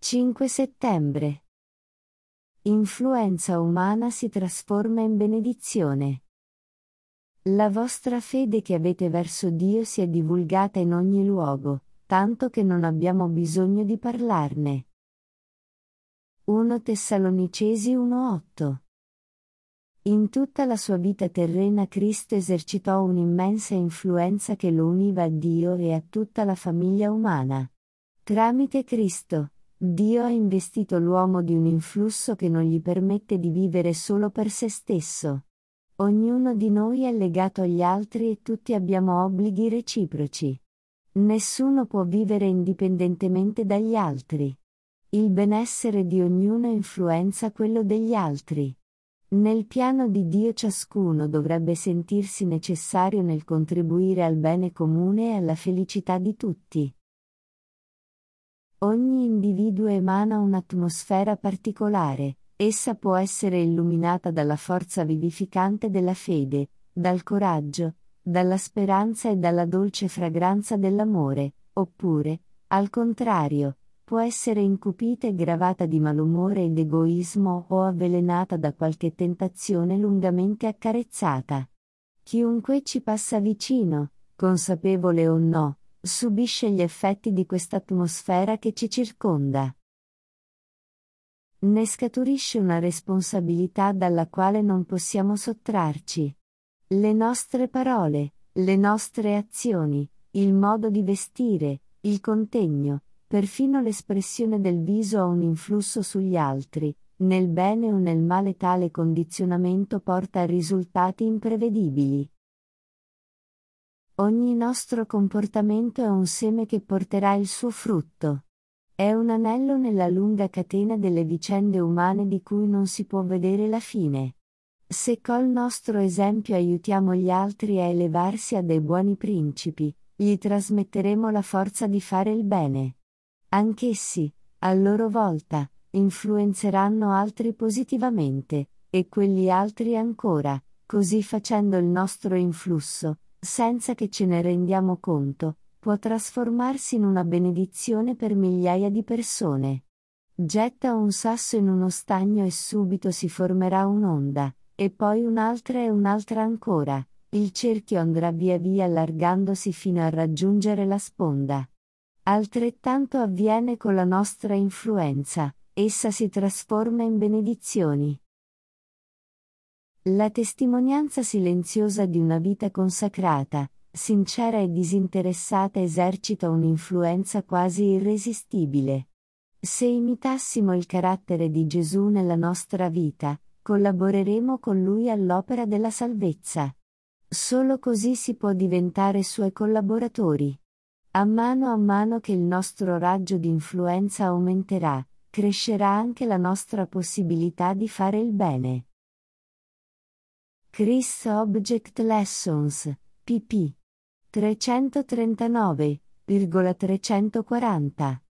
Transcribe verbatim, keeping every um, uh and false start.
cinque settembre. Influenza umana si trasforma in benedizione. La vostra fede che avete verso Dio si è divulgata in ogni luogo, tanto che non abbiamo bisogno di parlarne. primo Tessalonicesi uno otto. In tutta la sua vita terrena Cristo esercitò un'immensa influenza che lo univa a Dio e a tutta la famiglia umana. Tramite Cristo, Dio ha investito l'uomo di un influsso che non gli permette di vivere solo per se stesso. Ognuno di noi è legato agli altri e tutti abbiamo obblighi reciproci. Nessuno può vivere indipendentemente dagli altri. Il benessere di ognuno influenza quello degli altri. Nel piano di Dio ciascuno dovrebbe sentirsi necessario nel contribuire al bene comune e alla felicità di tutti. Ogni individuo emana un'atmosfera particolare, essa può essere illuminata dalla forza vivificante della fede, dal coraggio, dalla speranza e dalla dolce fragranza dell'amore, oppure, al contrario, può essere incupita e gravata di malumore ed egoismo o avvelenata da qualche tentazione lungamente accarezzata. Chiunque ci passa vicino, consapevole o no, subisce gli effetti di quest'atmosfera che ci circonda. Ne scaturisce una responsabilità dalla quale non possiamo sottrarci. Le nostre parole, le nostre azioni, il modo di vestire, il contegno, perfino l'espressione del viso ha un influsso sugli altri, nel bene o nel male. Tale condizionamento porta a risultati imprevedibili. Ogni nostro comportamento è un seme che porterà il suo frutto. È un anello nella lunga catena delle vicende umane di cui non si può vedere la fine. Se col nostro esempio aiutiamo gli altri a elevarsi a dei buoni principi, gli trasmetteremo la forza di fare il bene. Anch'essi, a loro volta, influenzeranno altri positivamente, e quegli altri ancora, così facendo il nostro influsso, senza che ce ne rendiamo conto, può trasformarsi in una benedizione per migliaia di persone. Getta un sasso in uno stagno e subito si formerà un'onda, e poi un'altra e un'altra ancora. Il cerchio andrà via via allargandosi fino a raggiungere la sponda. Altrettanto avviene con la nostra influenza, essa si trasforma in benedizioni. La testimonianza silenziosa di una vita consacrata, sincera e disinteressata esercita un'influenza quasi irresistibile. Se imitassimo il carattere di Gesù nella nostra vita, collaboreremo con Lui all'opera della salvezza. Solo così si può diventare Suoi collaboratori. A mano a mano che il nostro raggio di influenza aumenterà, crescerà anche la nostra possibilità di fare il bene. Chris Object Lessons, pp. trecentotrentanove, trecentoquaranta